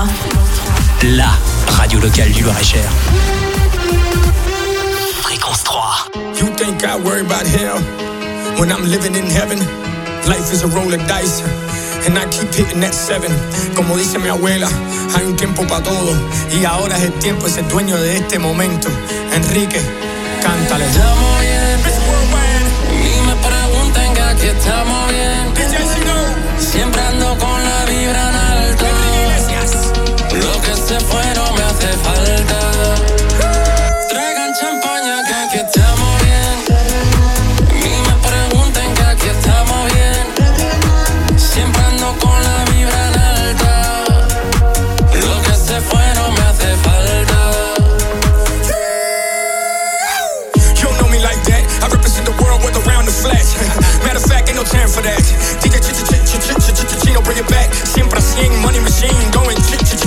La radio locale du Loir-et-Cher. Fréquence 3. You think I worry about hell when I'm living in heaven? Life is a roll of dice and I keep hitting that 7. Como dice mi abuela, hay un tiempo para todo y ahora es el tiempo, es el dueño de este momento. Enrique, cántale. Estamos bien, ni me pregunten que aquí estamos bien. Siempre ando con la vibra en alto. Lo que se fue no me hace falta. Traigan champaña que aquí estamos bien. Ni me pregunten que aquí estamos bien. Siempre ando con la vibra en alta. Lo que se fue no me hace falta. You don't know me like that. I represent the world with around the flash. Matter of fact, ain't no time for that. DJ Chino, bring it back. Siempre así, money machine, going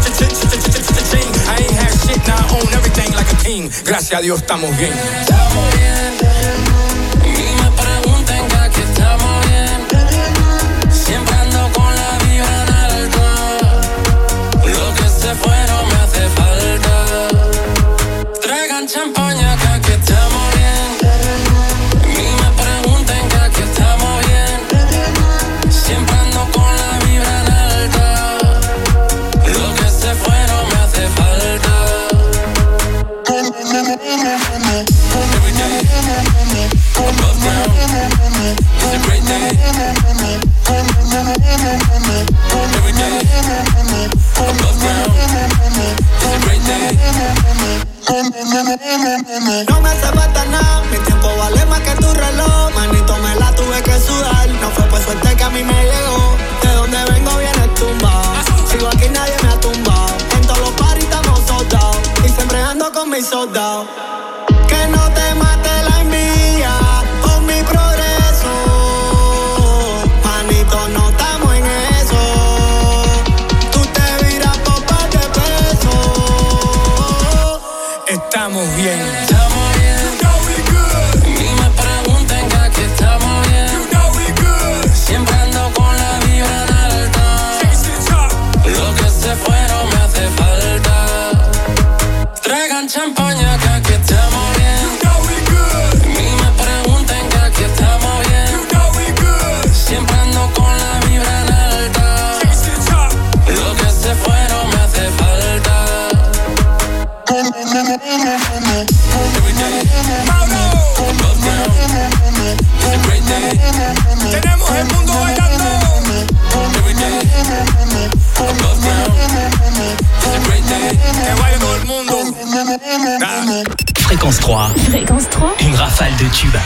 I ain't had shit, now I own everything like a king. Gracias a Dios estamos bien. Estamos bien. Ni me pregunten que aquí estamos bien. Siempre ando con la vibra en alto. Lo que se fue no me hace falta. Traigan champaña que aquí estamos bien. Ni me pregunten que aquí estamos bien. Siempre ando con la vibra en alta. Lo que se fue no me hace falta. Every day, above ground, it's a great day. Every day, above ground, it's a great day. No me hace falta nada, mi tiempo vale más que tu reloj. Manito, me la tuve que sudar, no fue por suerte que a mí me llegó. De donde vengo viene tumbado, sigo aquí nadie me ha tumbado. En todos los paris estamos soldados, y siempre ando con mis soldados. Que no te mate la envidia por mi progreso. Manito, no estamos en eso. Tú te viras por par de pesos. Estamos bien. Estamos bien. Ni me pregunten que aquí estamos bien. Siempre ando con la vibra en alta. Lo que se fue no me hace falta. Traigan champaña que aquí estamos bien. Ni me pregunten que aquí estamos bien. Siempre ando con la vibra en alta. Lo que se fue no me hace falta. Every day, above ground, it's a great day. Tenemos el mundo bailando. Every day, above ground, it's a great day. Que baile todo el mundo. Fréquence 3. Fréquence 3. Une rafale de tubes.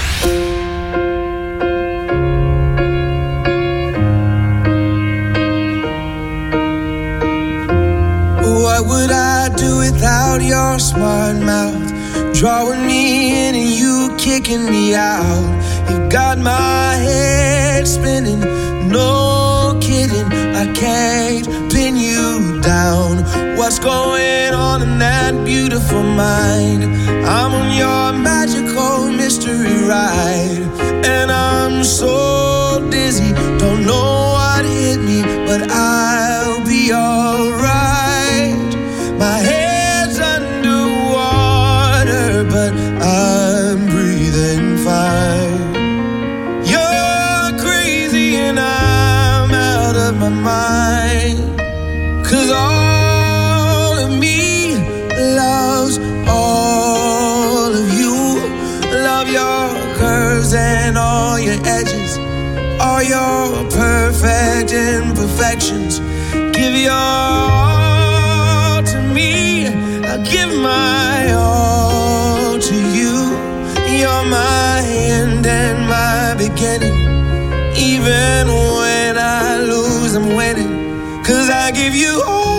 What would I do without your smart mouth? Drawing me in and you kicking me out. You've got my head spinning, no kidding. I can't pin you down. What's going on in that beautiful mind? I'm on your magical mystery ride, and I'm so dizzy, don't know what hit me, but I'll be alright. My head's underwater, but I'm breathing fine. You're crazy and I'm out of my mind, 'cause all of me loves all of you. Love your curves and all your edges, all your perfect imperfections. Give your all to me, I'll give my all to you. You're my end and my beginning. Even when I lose, I'm winning, 'cause I give you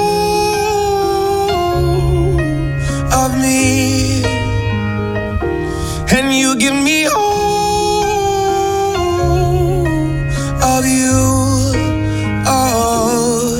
all of me, and you give me all of you. Oh,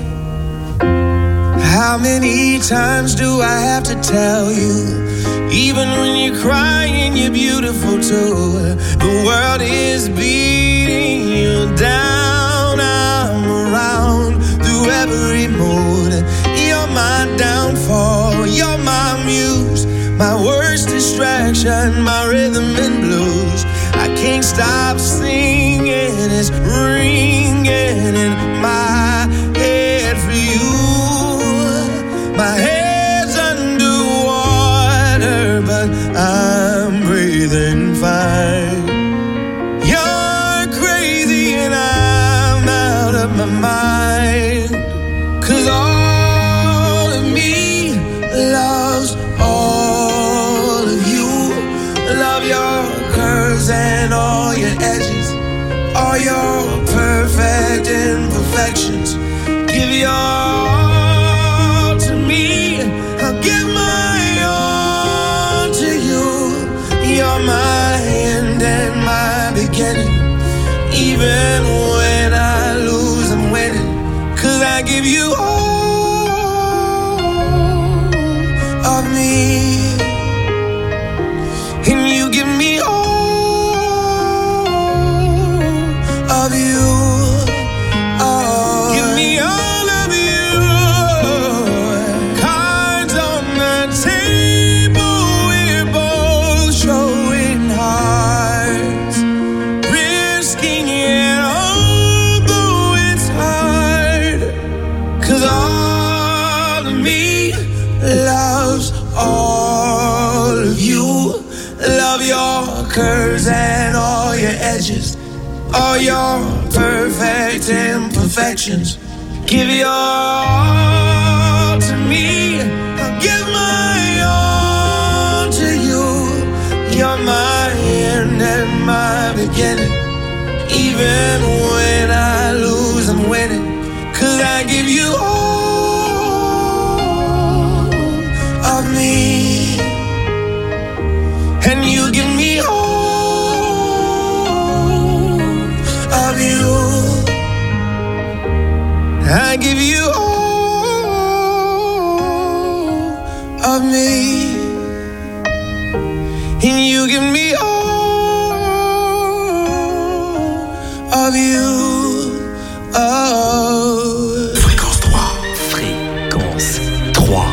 how many times do I have to tell you? Even when you're crying, you're beautiful too. The world is beating you down. I'm around through every mood. You're my downfall. You're my muse, my worst distraction, my rhythm and blues. I can't stop singing, it's ringing in my head for you. My head's underwater, but I'm breathing fine. You're crazy and I'm out of my mind. 'Cause all of me loves all of you. Love your curves and all your edges, all your perfect imperfections. Give your all to me, I'll give my all to you. You're my end and my beginning. Even when I lose, I'm winning. 'Cause I give you all of me, and you give me all of you. Oh, give me all of you. Cards on the table, we're both showing hearts, risking it although it's hard. 'Cause all of me loves all of you. Love your curves and all your edges, all your perfect imperfections. Give your all to me, I'll give my all to you. You're my end and my beginning. Even when I lose, I'm winning. 'Cause I give you all of me, and you give me all of you. I give you all of me, and you give me all of you. Oh. Fréquence 3. Fréquence 3.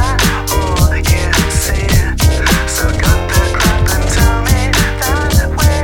So cut the crap and tell me that we're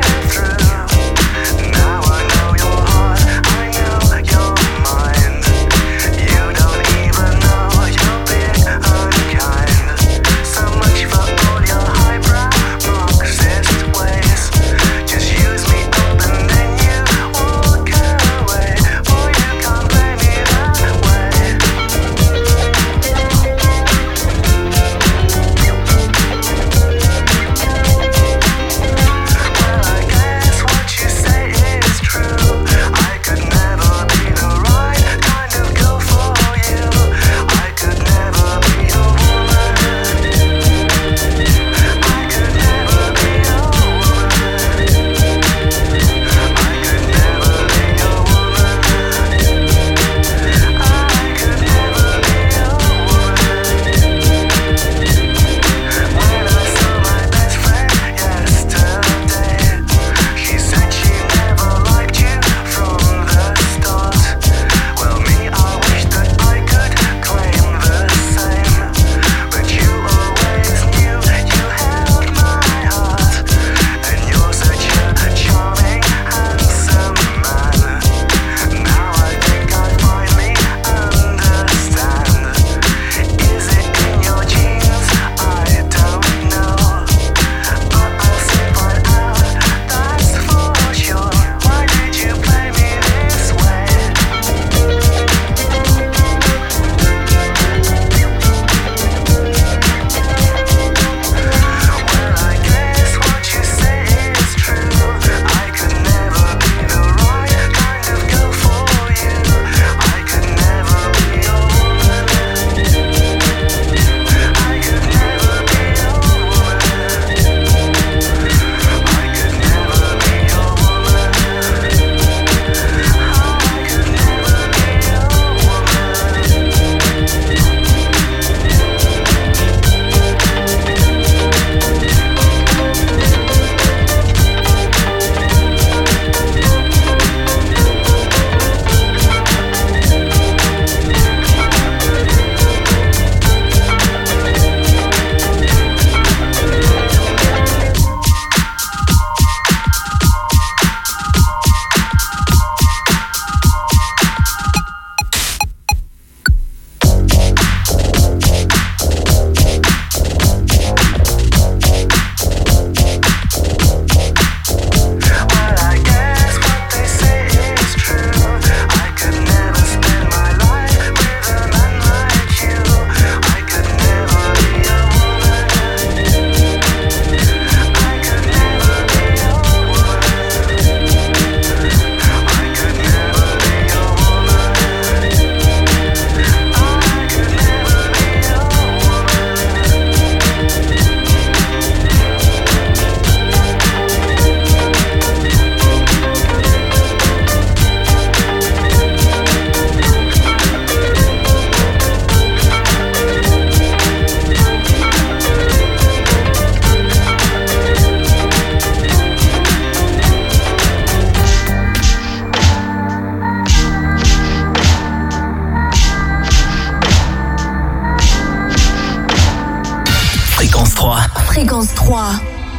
Fréquence 3.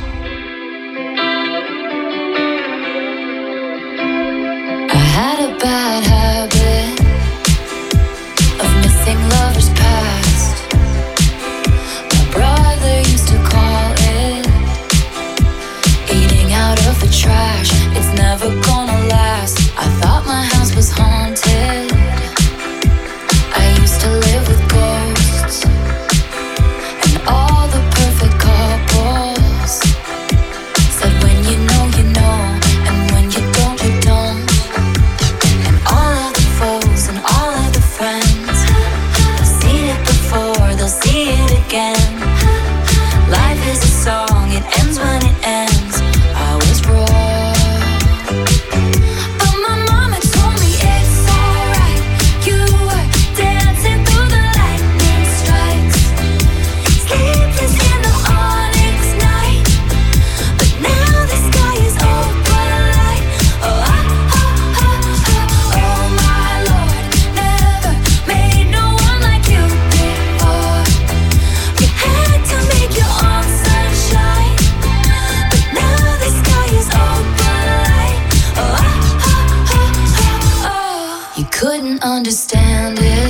I had a bad habit of missing lovers past. My brother used to call it eating out of the trash. It's never gonna last. I thought my house was haunted. I used to live with ghosts and all the perfect couples said when you know, and when you don't, you don't. And all of the foes and all of the friends, they've seen it before, they'll see it again. Life is a song, it ends when it ends. I was wrong, but my mama told me it's alright. You were dancing through the lightning strikes, sleepless in the onyx night. But now the sky is open light. Oh, oh my Lord, never made no one like you before. You had to make your own sunshine, but now the sky is open light. Oh, you couldn't understand it,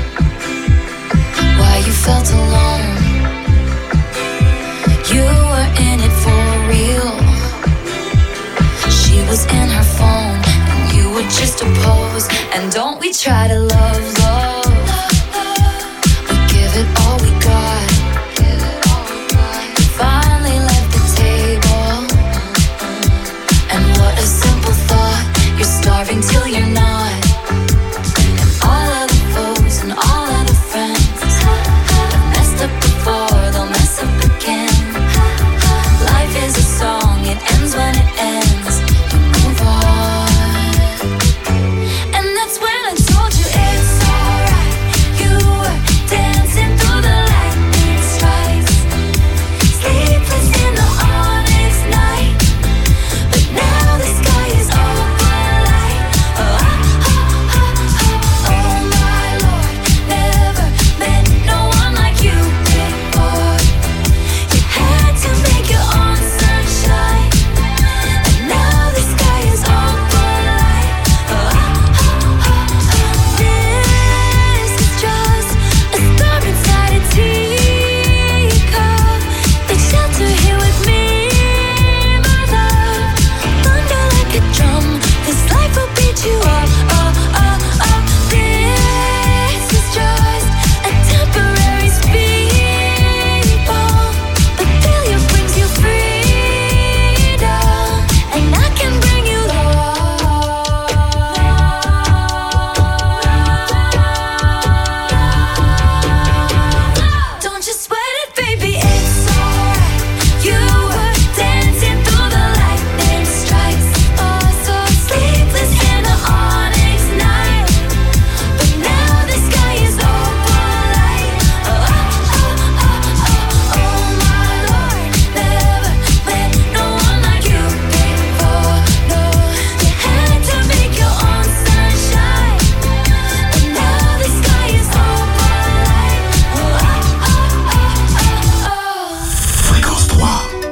why you felt alone. You were in it for real. She was in her phone, and you were just a pose. And don't we try to love, love? We give it all we got. You finally left the table, and what a simple thought. You're starving till you're not. And all of the foes and all of the friends have messed up before, they'll mess up again. Life is a song, it ends when it ends. You move on. And that's when I told you it's alright. You were dancing through the lightning strikes, sleepless in the onyx night. But now the sky is open light. Oh my Lord, never met no one like you before. You had to make your own sunshine, and now the sky is open light. This is just a storm inside a teacup. Take shelter here with me, my love. Thunder like a drum, this life will beat you up. This is just a temporary speed bump, but failure brings you freedom, and I can bring you love. Don't you sweat it, baby, it's alright. You were dancing through the lightning strikes, oh so sleepless in the onyx night. But now the sky is open light. Oh my Lord, never met no one like you before. No, you had to make your own sunshine, but now the sky is open light. Fréquence 3.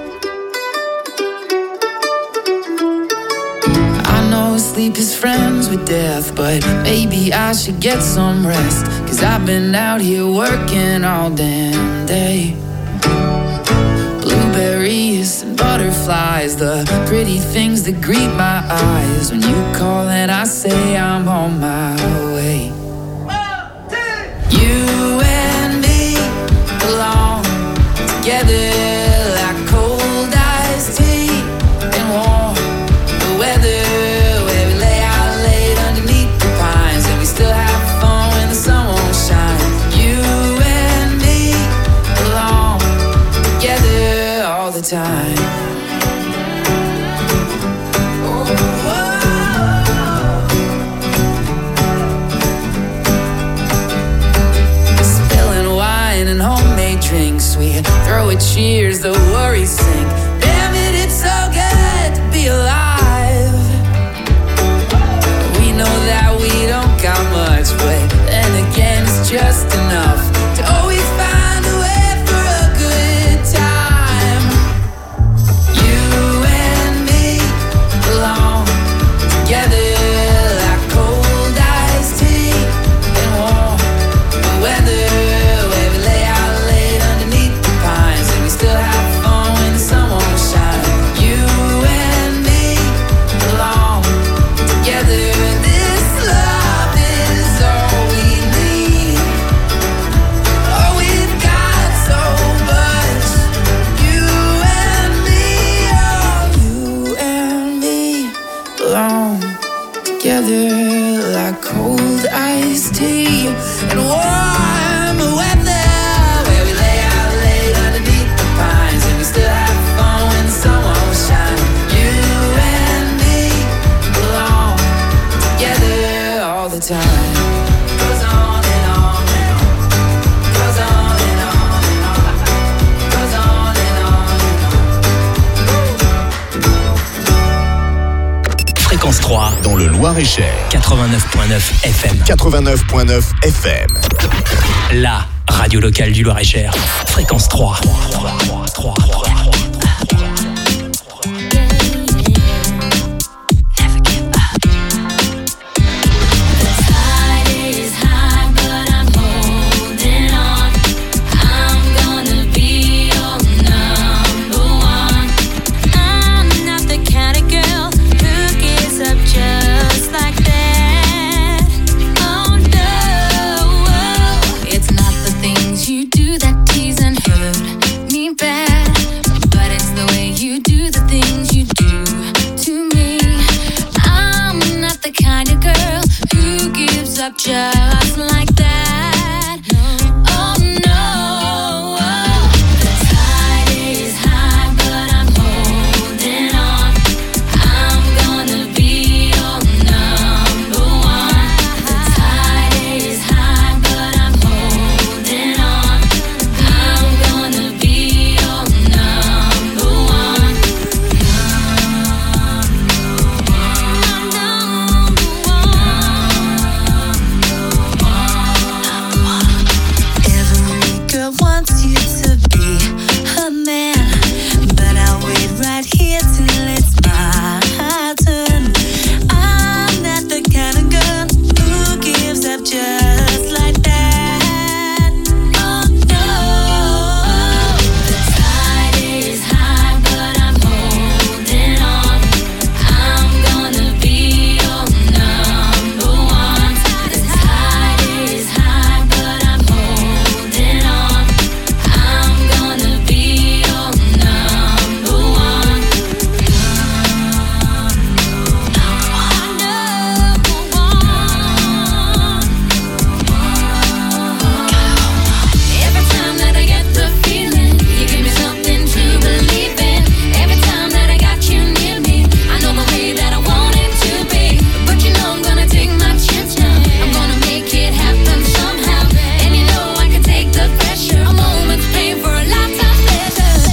I know sleep is friends with death, but maybe I should get some rest. 'Cause I've been out here working all damn day. Blueberries and butterflies, the pretty things that greet my eyes. When you call and I say I'm on my way. You and me belong together like cold iced tea and warm the weather, where we lay out late underneath the pines, and we still have fun when the sun won't shine. You and me belong together all the time. Spilling wine and homemade drinks, we throw a cheers, the worries sink. Damn it, it's so good to be alive. We know that we don't got much, but then again it's just enough to always find a way for a good time. Loir-et-Cher. 89.9 FM. 89.9 FM. La radio locale du Loir-et-Cher. Fréquence 3. Just like that. Oh no, the tide is high, but I'm holding on. I'm gonna be your number one. The tide is high, but I'm holding on. I'm gonna be your number one. Wants you to be her man, but I'll wait right here till it's my turn. I'm not the kind of girl who gives up just like that. Oh no, the tide is high, but I'm holding on. I'm gonna be your number one. The tide is high, but I'm holding on. I'm gonna be your number one. Every time that I get the feeling, you give me something to believe in. Every time that I got you near me, I know the way that I want it to be. But you know I'm gonna take my chance now. I'm gonna make it happen somehow. And you know I can take the pressure. A moment's pain for a lifetime pleasure.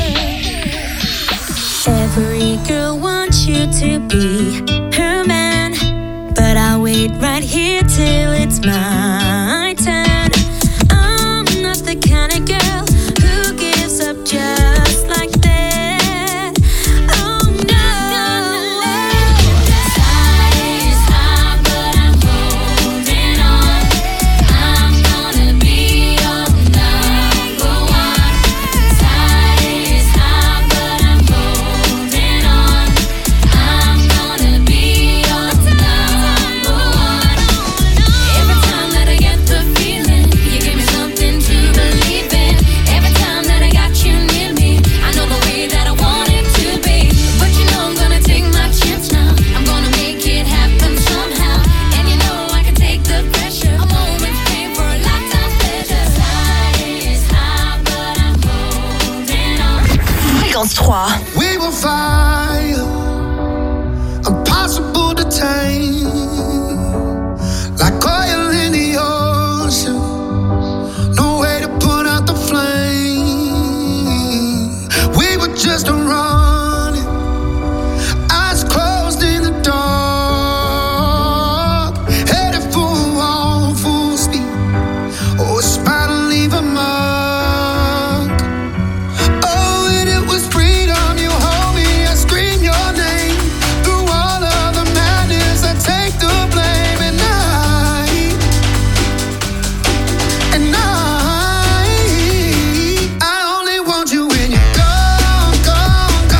every girl wants you to be her man, but I'll wait right here till it's my turn. I'm not the kind of girl who gives up just like that. Oh no, The tide is high, but I'm holding on. I'm gonna be your number one. The tide is high, but I'm holding on. I'm gonna be your number one. Every time that I get the feeling, you give me something to believe in. Every time that I got you near me, I know the way that I want it to be. But you know I'm gonna take my chance now. I'm gonna make it happen somehow. And you know I can take the pressure. A moment's pain for a lifetime pleasure. The tide is high, but I'm holding on. Fréquence 3. We will fire, impossible to tame, like oil in the ocean. No way to put out the flame. We were just running, eyes closed in the dark, headed for a wall, full speed. Oh, it's about to leave a mark. Oh, and it was freedom. You hold me, I scream your name. Through all of the madness, I take the blame. And I only want you when you're gone, gone,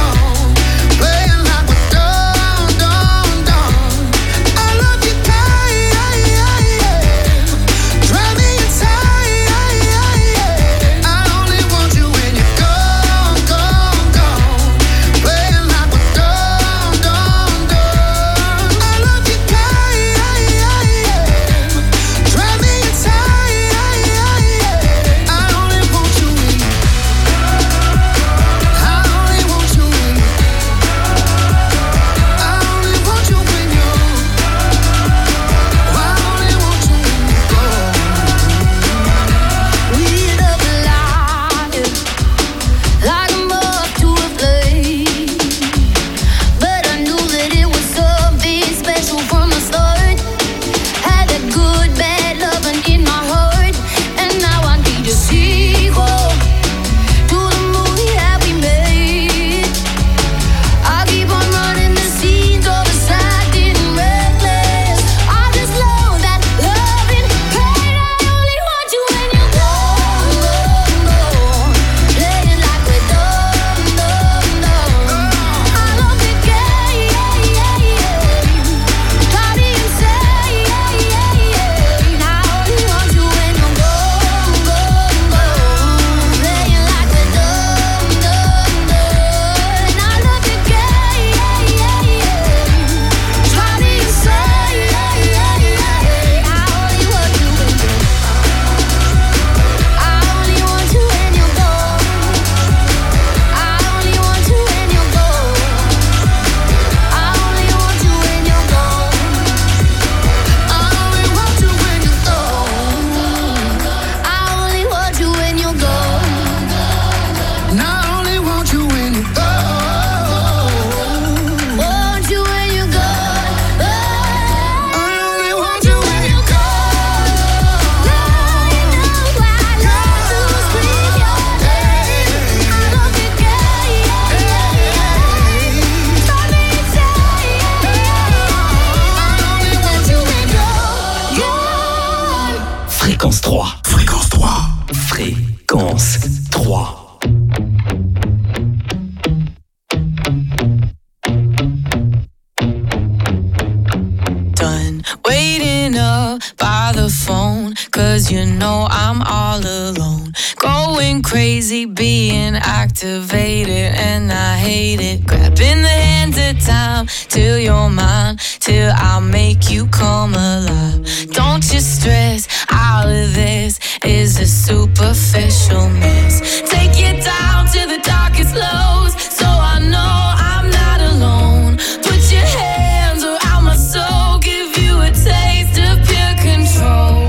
need it and I hate it. Grabbing the hands of time till you're mine, till I'll make you come alive. Don't you stress, all of this is a superficial mess. Take you down to the darkest lows, so I know I'm not alone. Put your hands around my soul, give you a taste of pure control.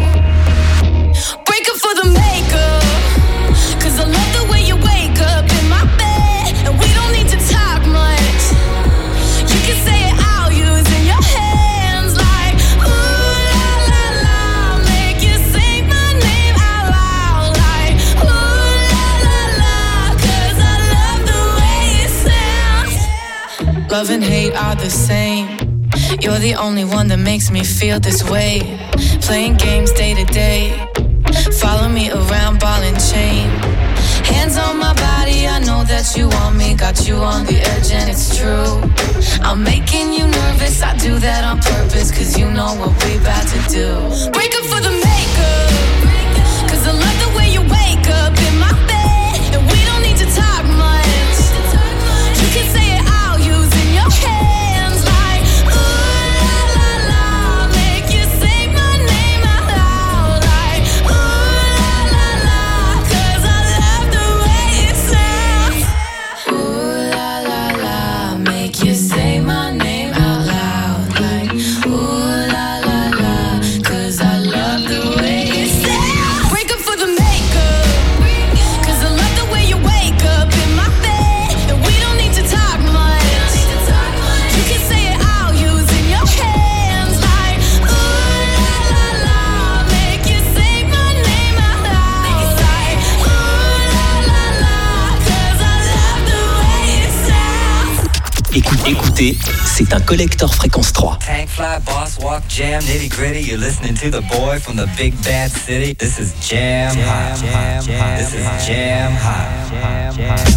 Break up for the makeup, 'cause I love the way you wake up in my bed, and we don't need to talk much. You can say it out using your hands like ooh la la la, make you sing my name out loud like ooh la la la, 'cause I love the way it sounds. Love and hate are the same. You're the only one that makes me feel this way. Playing games day to day, follow me around ball and chain. Hands on my body, I know that you want me. Got you on the edge and it's true. I'm making you nervous, I do that on purpose, 'cause you know what we about to do. Break up for the makeup, 'cause I love the way you wake up in my bed, and we don't need to talk much. You can say it out using your hands like ooh la la la, make you sing my name out loud like ooh la la la, 'cause I love the way it sounds. Ooh la la la, make you say my name out loud like ooh la la la, 'cause I love the way it sounds. Break up for the makeup, 'cause I love the way you wake up in my bed, and we don't need to talk much. You can say it out using your hands like ooh la la la, make you sing my name out loud like ooh la la la, 'cause I love the way it sounds. Écoutez, c'est un collector fréquence 3. Tank fly, boss walk, jam, nitty gritty. You're listening to the boy from the big bad city. This is Jam Hot. This is Jam Hot.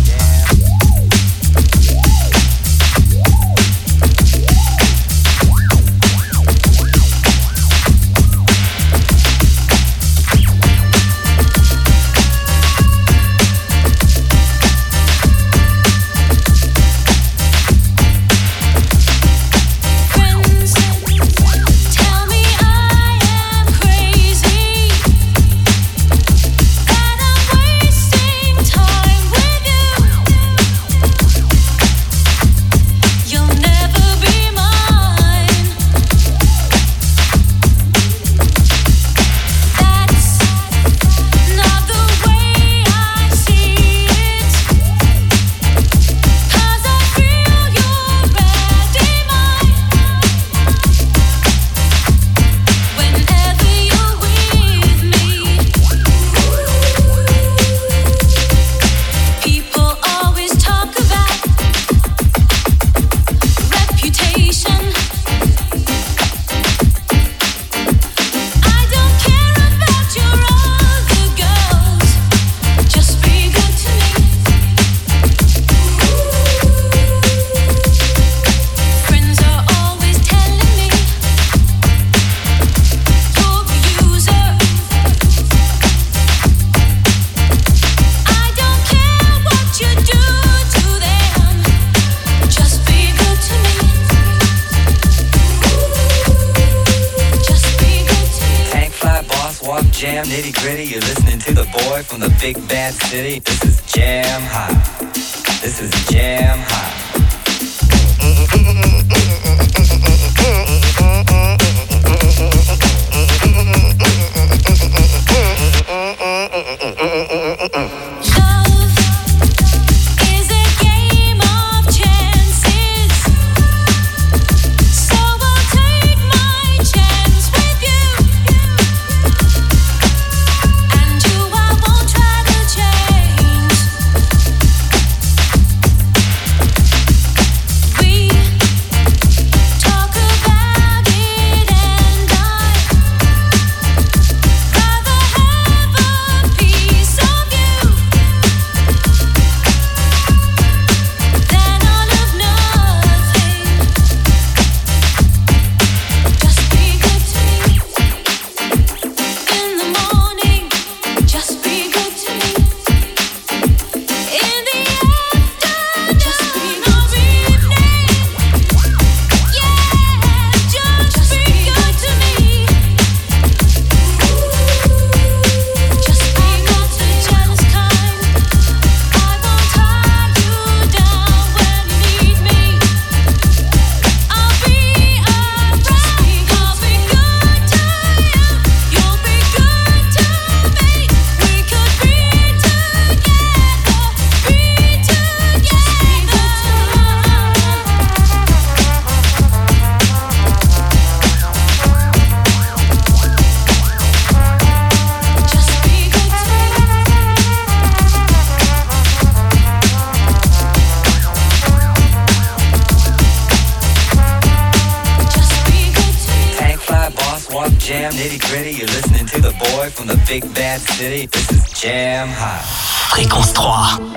Friends tell me I am crazy, that I'm wasting time with you. You'll never be mine. That's not the way I see it, 'cause I feel you're ready mine. Whenever you're with me, people always talk about reputation. I don't care about your other girls, just be good to me. Friends are always telling me you're a user. I don't care what you do to them, just be good to me. Just be good to me. Tank fly, boss walk, jam, nitty gritty. You're listening to the boy from the big bad city. This is Jam Hot. This is Jam Hot. Love is a game of chances, so I'll take my chance with you. And you, I won't try to change. Jam Nitty Gritty. You're listening to the boy from the big bad city. This is Jam Hot. Fréquence 3.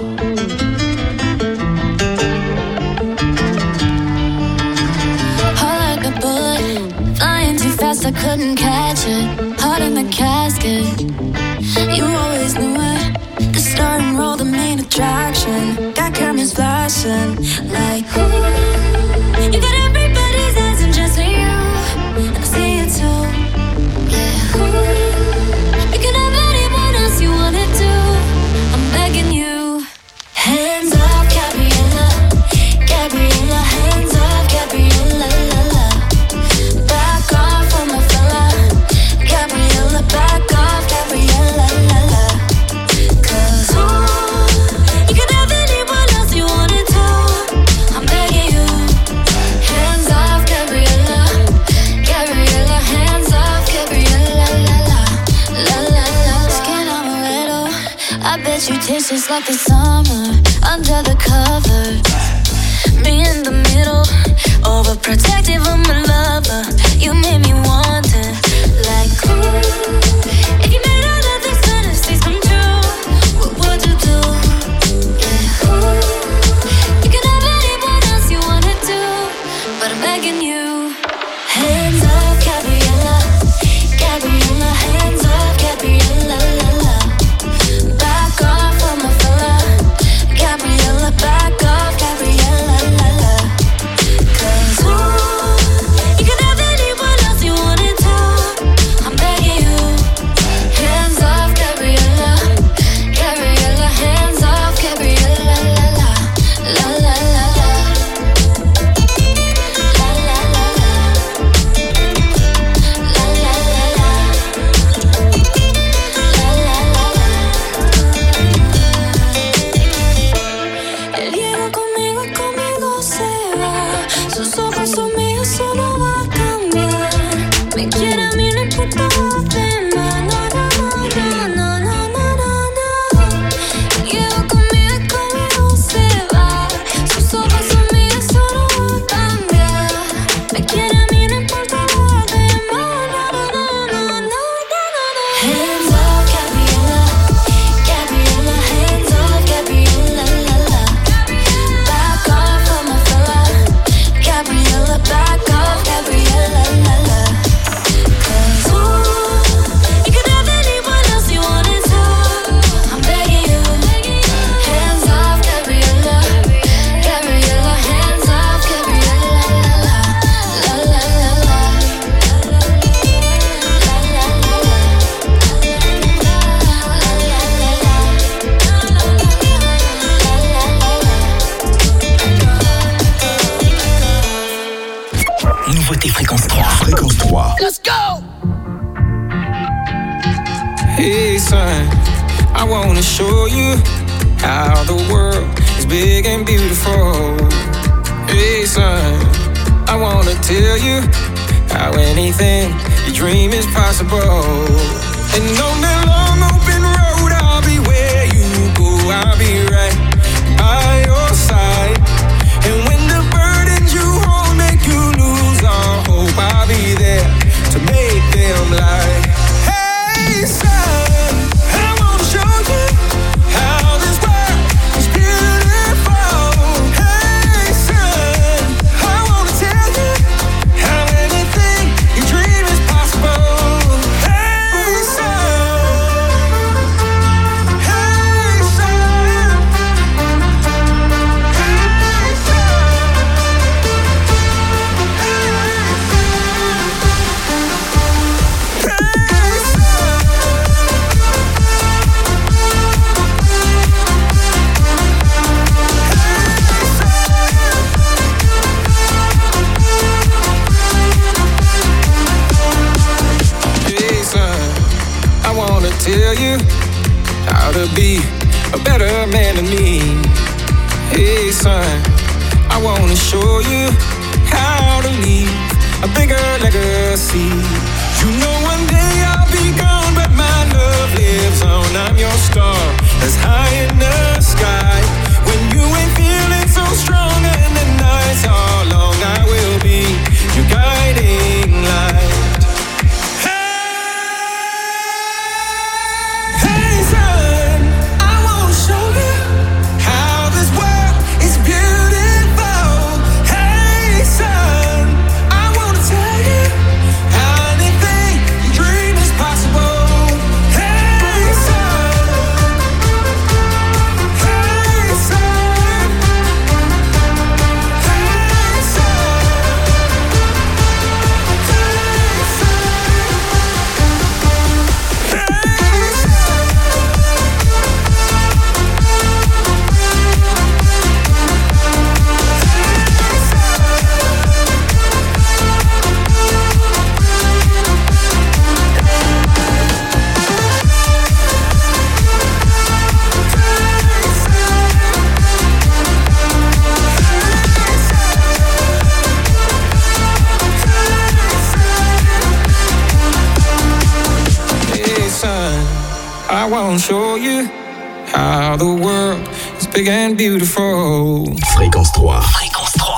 Heart like a bullet, flying too fast, I couldn't catch it. Heart in the casket, you always knew it. The start and roll, the main attraction. Got cameras flashing like, ooh. You got everybody's eyes and just for you, and I see it too. Yeah, ooh. You can have anyone else you wanna do. I'm begging you. Hands off, Gabriella, Gabriella. Hands off, Gabriella, la la. Back off on my fella, Gabriella. Back off, Gabriella, la la. 'Cause you can have anyone else you wanna do. I'm begging you. Hands off, Gabriella, Gabriella. Hands off, Gabriella, la la, la la la. Skin amaretto, I bet you taste just like the summer under the covers. Me in the middle, overprotective of my lover. You made me want it, like ooh. If you made all of these fantasies come true, what would you do? Yeah, ooh. You can have anyone else you wanna do, but I'm begging you. Hands off, Gabriella, Gabriella. Hands off, Gabriella, la la. Back off on my fella, Gabriella. Back off, Gabriella, la la. 'Cause ooh, you can have anyone else you wanna do. I'm begging you. Hands off, Gabriella, Gabriella. Hands off, Gabriella, la la, la la la la, la la la la, la la la la, la la la la. Él llega conmigo y conmigo se va. Sus ojos son míos, eso no va a cambiar. Me quiere a mí, no importa los demás. No, no, no, no, no, no, no, no. Llega conmigo y conmigo se va. Sus ojos son míos, eso no va a cambiar. Me quiere a mí, no importa los demás. No, no, no, no, no, no, no. Hands off, Gabriella, Gabriella. Hands off, Gabriella, la la. Back off on my fella, Gabriella. Back off, Gabriella, la la. 'Cause ooh, you can have anyone else you wanna do. I'm begging you. Hands off, Gabriella, Gabriella. Hands off, Gabriella, la la, la la la la, la la Nouveauté Fréquence 3. Fréquence 3. Let's go! Hey son, I wanna show you how the world is big and beautiful. Hey son, I wanna tell you how anything you dream is possible. And on that long open road, I'll be where you go. I'll be right by your side. And when the burdens you hold make you lose all hope, I'll be there to make them lie. Hey son, I wanna show you how this world is beautiful. Hey son, I wanna tell you how anything you dream is possible. Hey son, hey son, hey tell you how to be a better man than me. Hey son, I wanna show you how to leave a bigger legacy. You know one day I'll be gone, but my love lives on. I'm your star that's high in the sky. When you ain't feeling so strong and the nights are long, I will be your guiding light. Hey! down, show you how the world is big and beautiful. Fréquence 3. Fréquence 3.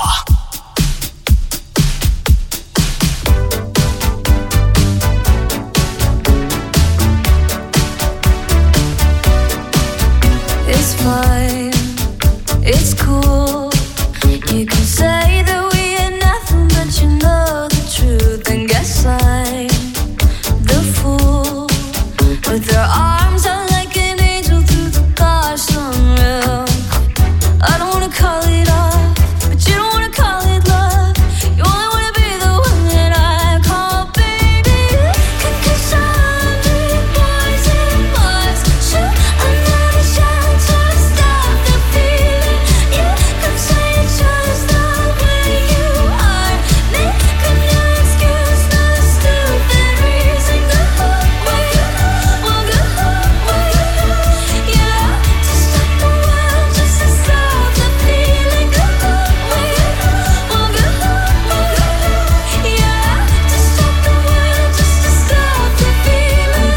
It's fine, it's cool. You can say that we ain't nothing, but you know the truth. And guess I'm the fool with their arms out like an angel through the car sunroof. I don't wanna call it off, but you don't wanna call it love. You only wanna be the one that I call baby. Cause I'm big boys and boys. Shoot another shot to stop the feeling. You could say it just the way you are. Making your excuse for the stupid reason. Go away, well go away. Yeah, to stop the world, just to stop the feeling. Go away, well go away. Yeah, to stop the world, just to stop the feeling.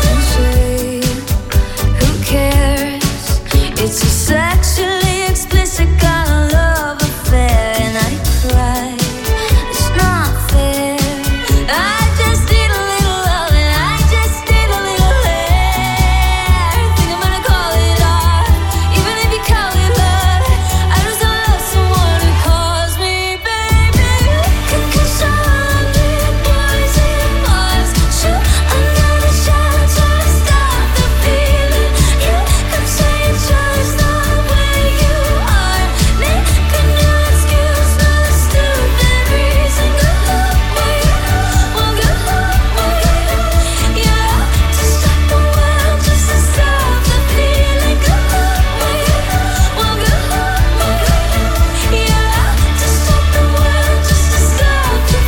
Who cares? It's a sexually explicit kind of love affair, and I cry. It's not fair. I just need a little love, and I just need a little hair. Think I'm gonna call it art, even if you call it love. I just don't love someone who calls me baby. Cause I'm big boys and boys. Shoot another shot to stop the feeling. You could say it just the way you are. Making your excuse for the stupid reason. Go away, well go away. Yeah, to stop the world, just to stop the feeling. Go away, well go away. Yeah, to stop the world, just to stop the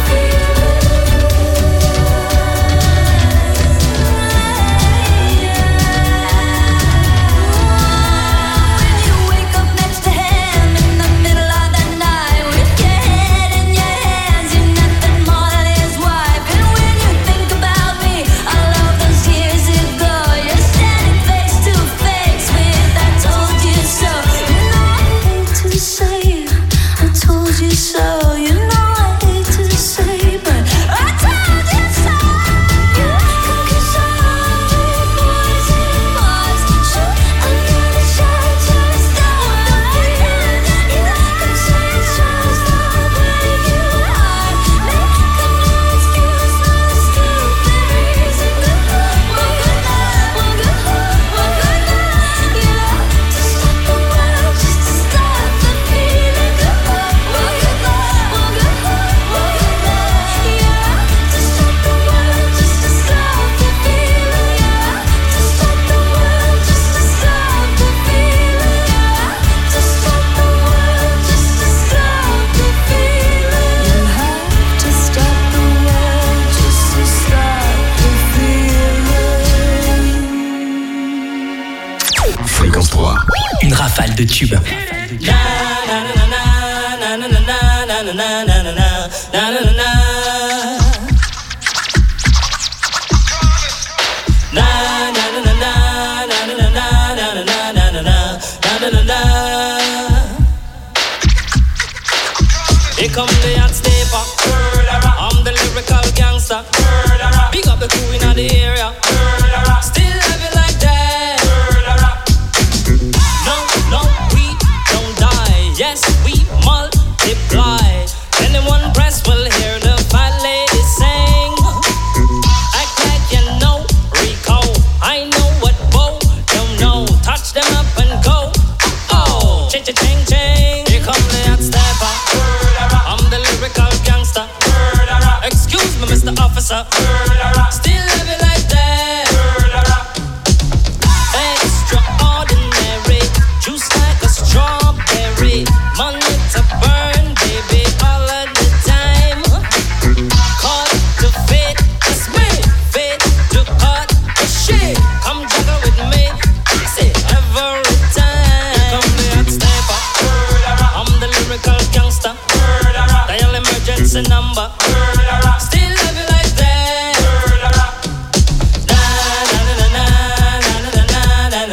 When you wake up next to him in the middle of the night with your head in your hands, you're nothing more than his wife. And when you think about me, all of those years ago, you're standing face to face with I told you so. You know I hate to say I told you so. You know I hate to say, but I told you so. Cause I'm big boys and boys. Shoot another shot to stop the feeling. You could say it's just the way you are. Making your excuse for the stupid reason. Go away, well go away. Yeah, to stop the world, just to stop the feeling. Go away, well go away. Yeah, to stop the world, just to stop the feeling. Yeah, to stop the world, just to stop the feeling. Yeah, to stop the world, just to stop the feeling. You have to stop the world, just to stop the feeling. Fréquence 3. Une rafale de tubes. Here come the hot stepper. I'm the lyrical gangster. Big up the crew in the area. Still love it like that. No, we don't die. Yes, we multiply. Anyone press will hear the fat lady sing. Act like you know Rico. I know what Bo don't know. Touch them up and go. Oh, ching ching ching ching. Here come the hot stepper. I'm the lyrical gangster. Excuse me, Mr. Officer. Still love it like that. Extraordinary. Juice like a strawberry. Money to burn, baby, all of the time. Cultivate the spirit, fit to cut the shit. Come juggle with me, say every time. Here come the hot stepper. I'm the lyrical gangster. Dial emergency number. Still love you like that. Na na na na na na na na na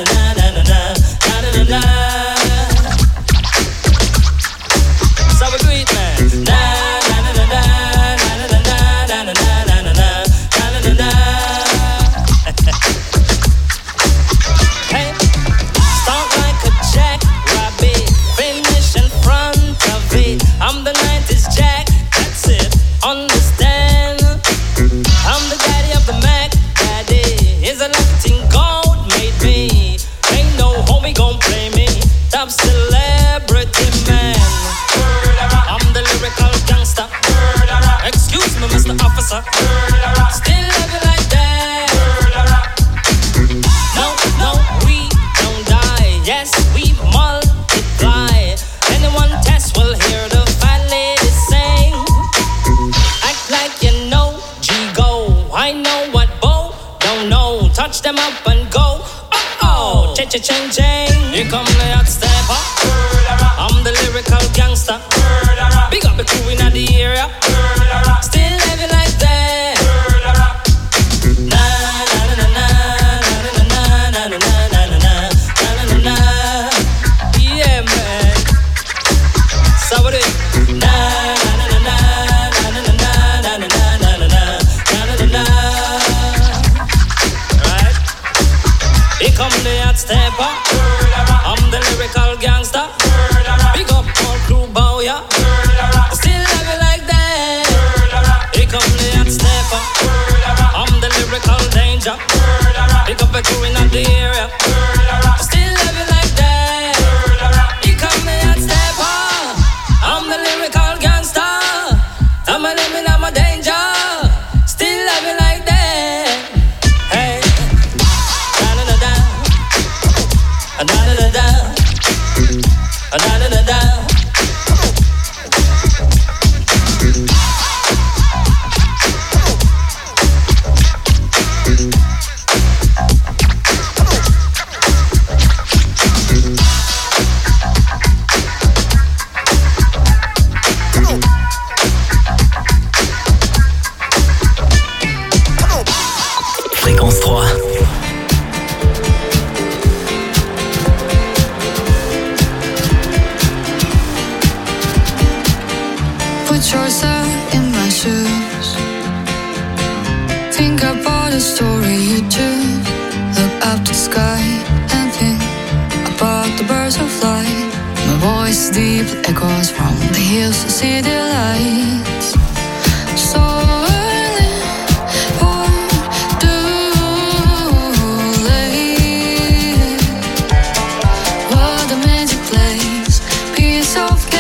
them up and go. Oh, cha-cha-ching-ching. Here come the hot stepper. I'm the lyrical gangster. Big up the crew in the area. Still living like that. Na na na na na na na na na na na na. Yeah, man. So what it? Na na na na na na na na na na na. Right? Here come the hot stepper. I'm the lyrical gangster. Big up all crew bow, yeah. Still love you like that. Here come the hot stepper. I'm the lyrical danger. Big up a crew in the area. Still love you like that. Here come the hot stepper. I'm the lyrical gangster. I'm a living, I'm a danger. Still love you like that. Hey, da da da da, da da da da, da da da da. Fréquence 3. Put yourself in my shoes. Think about the story you choose. Look up to the sky and think about the birds who fly. My voice deep echoes from the hills to city lights. So early or too late. What a magic place, piece of cake.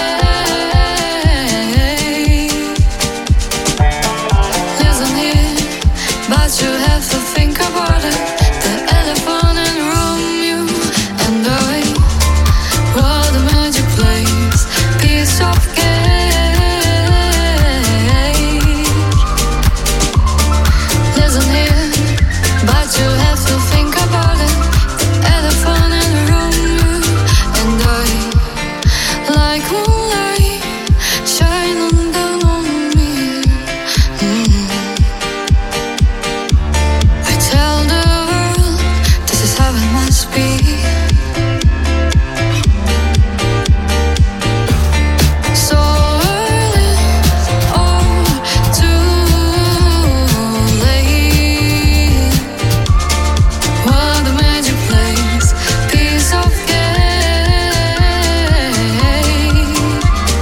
Listen here, but you have to think about it. The elephant in the room, you and I. What a magic place, piece of cake. Listen here, but you have to think about it. The elephant in the room, you and I. Like moonlight, shining down on me. I tell the world this is how it must be. So early or too late. What a magic place, piece of cake.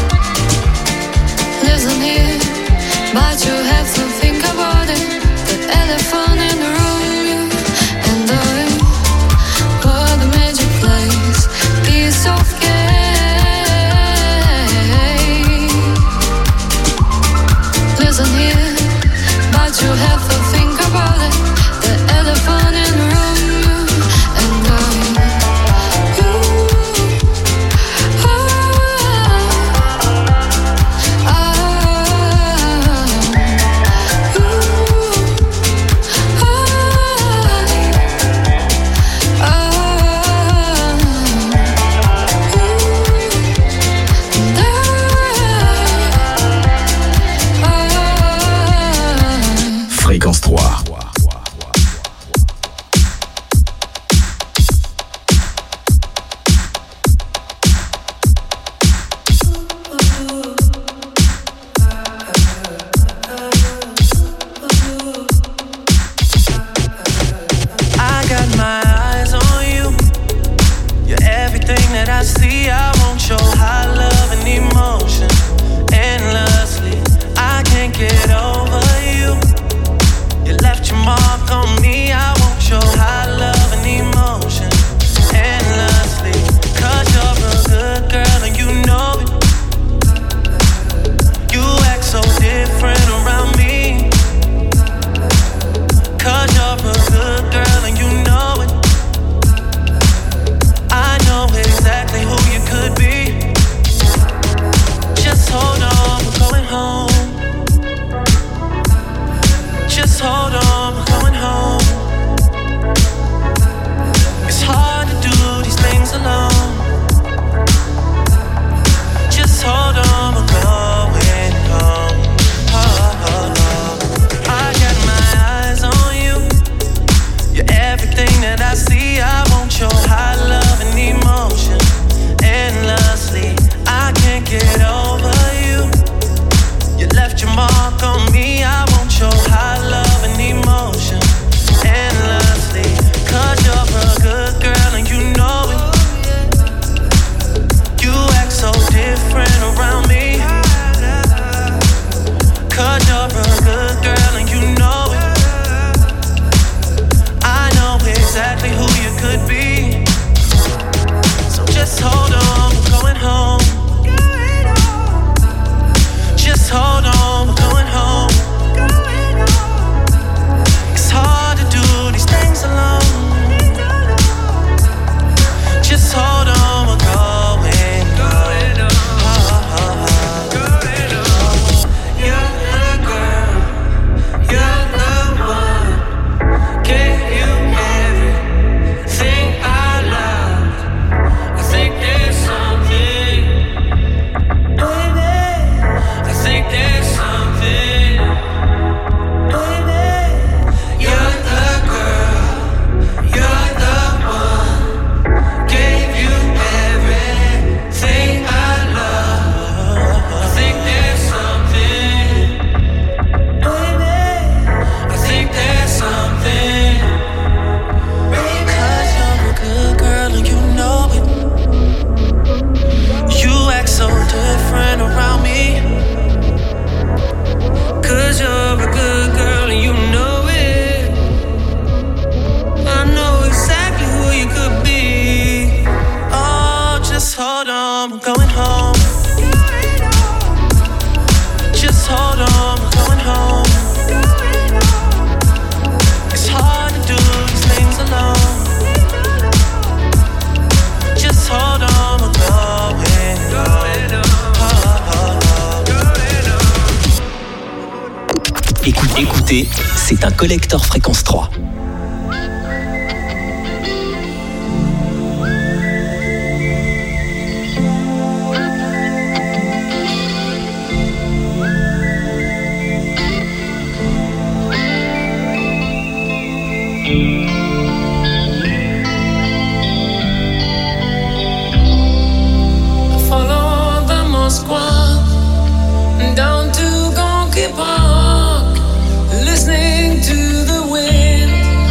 get over you. You left your mark on me. I won't show high love and emotion endlessly. 'Cause you're a good girl and you know it. You act so different around me. 'Cause you're a good girl and you know it. I know exactly who you could be. So just hold on, we're going home. Just hold on, we're going home. It's hard to do these things alone. Just hold on, we're going home. You're the girl, you're the one. Gave you everything I love. I think there's something, baby. I think there's something, baby. You're the girl, you're the one. Gave you everything I love. I think there's something, baby. I think there's something, baby. 'Cause you're a good girl and you know it. You act so different around me. 'Cause you're a good girl and you know it. I know exactly who you could be. Oh, just hold on, we're going home. Just hold on, we're going home. It's hard to do these things alone. Just hold on, we're going home. Écoutez, c'est un collector fréquence 3. Follow the Moskwa down to Gonky Park, listening to the wind.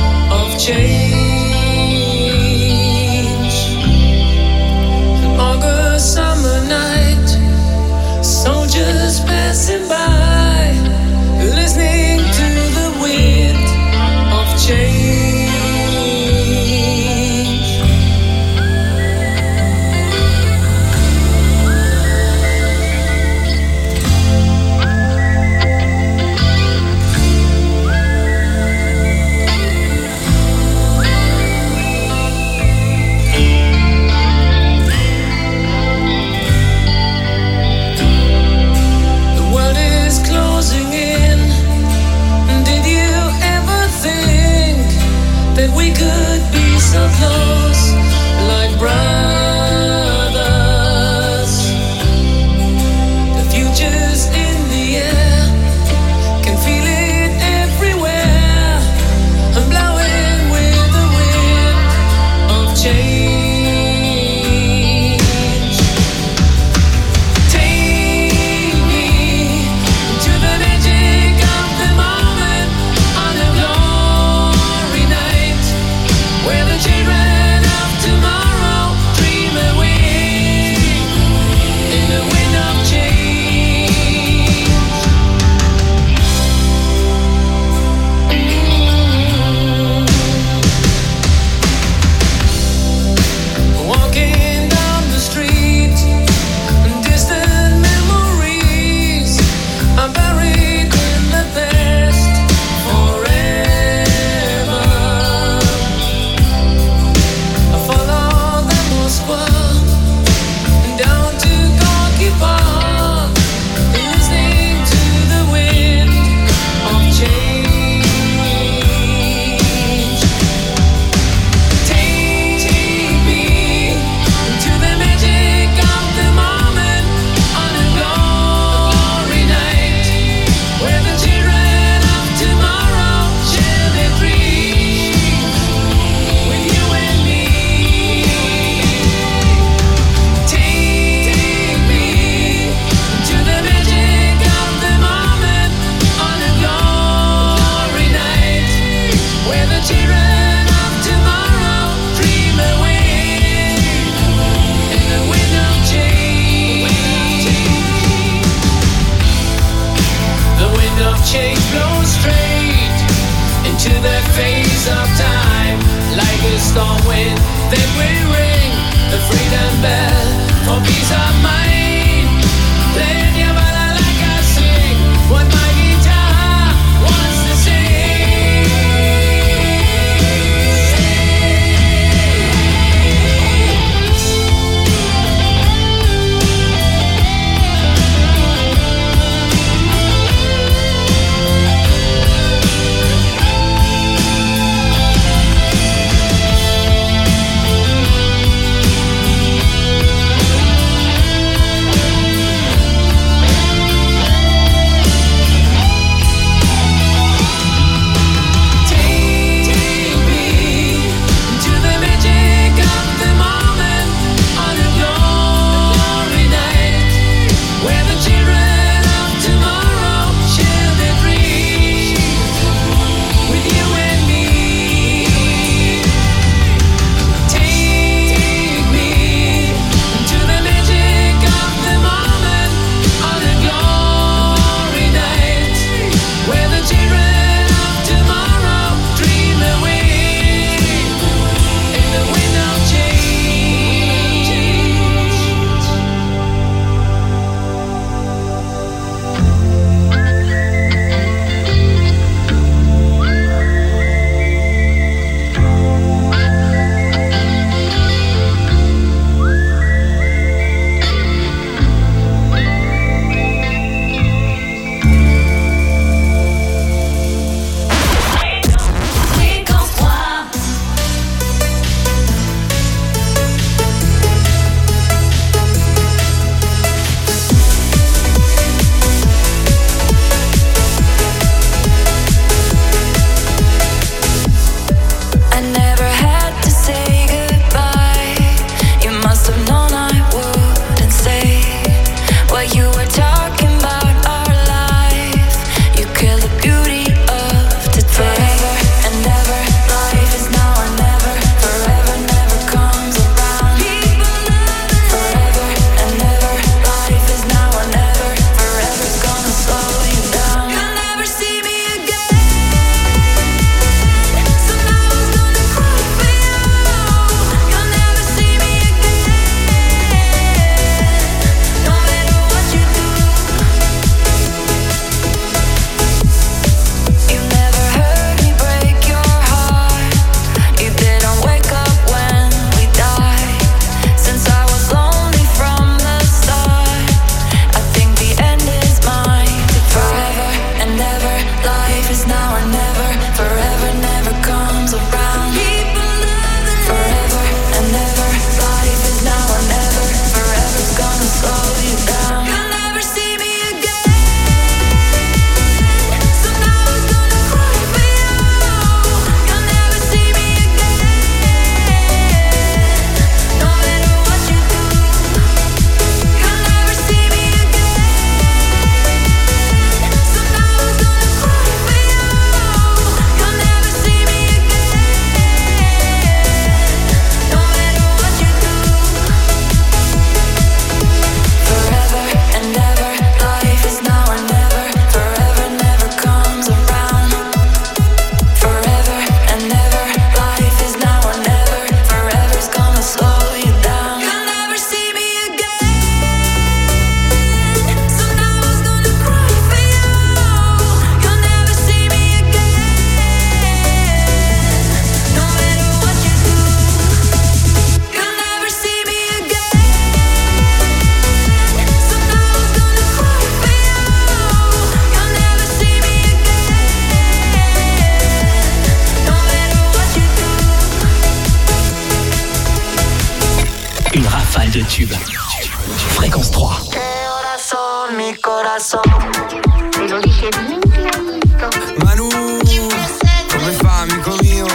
change flows straight into the face of time. Like a storm wind, then we ring the freedom bell for peace of mind. Let your bala like I sing what my guitar wants to sing. de tubes. Fréquence 3. Mi corazón. Te lo dije bien clarito. Manu, come fa, amico mio?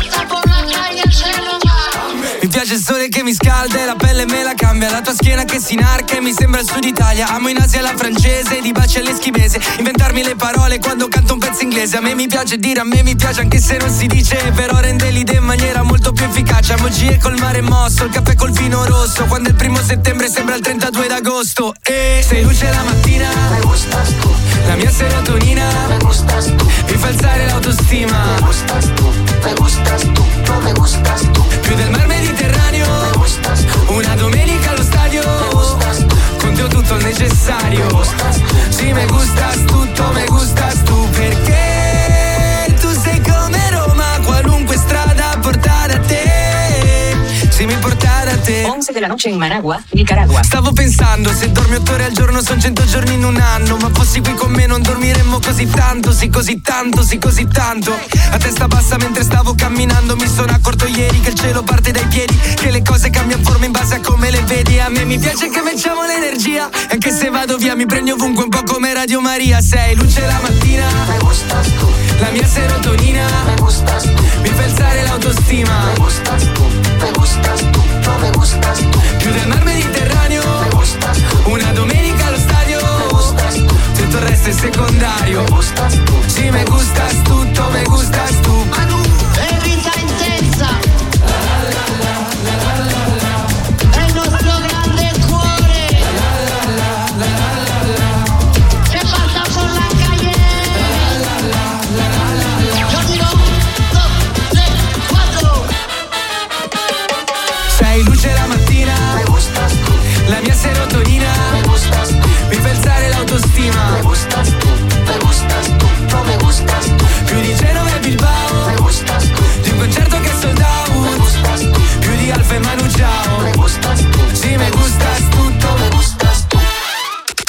Mi piace il sole che mi scalda e la pelle me la cambia. La tua schiena che si inarca e mi sembra il sud Italia. Amo in Asia la francese, di baci all'eschimese. Inventarmi le parole quando canto un pezzo inglese. A me mi piace dire, a me mi piace anche se non si dice. Però rende l'idea in maniera molto più efficace. Emoji col mare mosso, il caffè col vino rosso. Quando è il 1 settembre sembra il 32 d'agosto. E sei luce la mattina, La mia serotonina, me gustas tú. Mi fa alzare l'autostima, me gustas tú, me gustas tú, no me gustas tú. Più del mar Mediterraneo, me gustas tú. Una domenica allo stadio, me gustas tú. Con te ho tutto il necessario, me gustas tú. Sì, me gustas tutto, me gustas tu. Perché tu sei come Roma, qualunque strada porta da te. Se mi porta da te. 11 de la noche in Managua, Nicaragua. Stavo pensando, se dormi 8 ore al giorno son 100 giorni in un anno. Ma fossi qui con me non dormiremmo così tanto. Sì, così tanto, sì, così tanto. A testa bassa mentre stavo camminando. Mi sono accorto ieri che il cielo parte dai piedi, che le cose cambiano forma in base a come le vedi. A me mi piace che facciamo l'energia. Anche se vado via mi prendi ovunque, un po' come Radio Maria. Sei luce la mattina, me gustas tu. La mia serotonina, me gustas tu. Mi fa alzare l'autostima, me gustas tu, me gustas tu, no me gustas tu. Più del mar Mediterraneo,